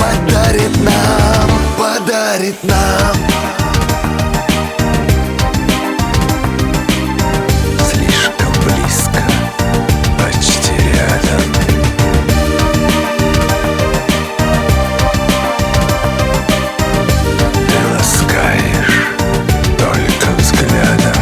подарит нам, подарит нам. Слишком близко, почти рядом. Ты ласкаешь только взглядом.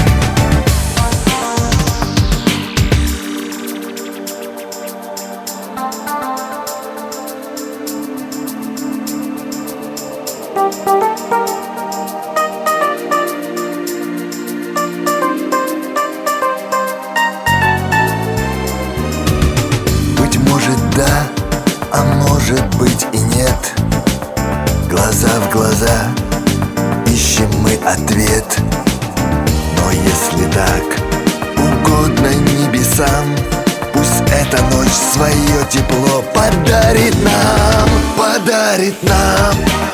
Быть может, да, а может быть и нет. Глаза в глаза ищем мы ответ. Но если так угодно небесам, пусть эта ночь свое тепло подарит нам, подарит нам.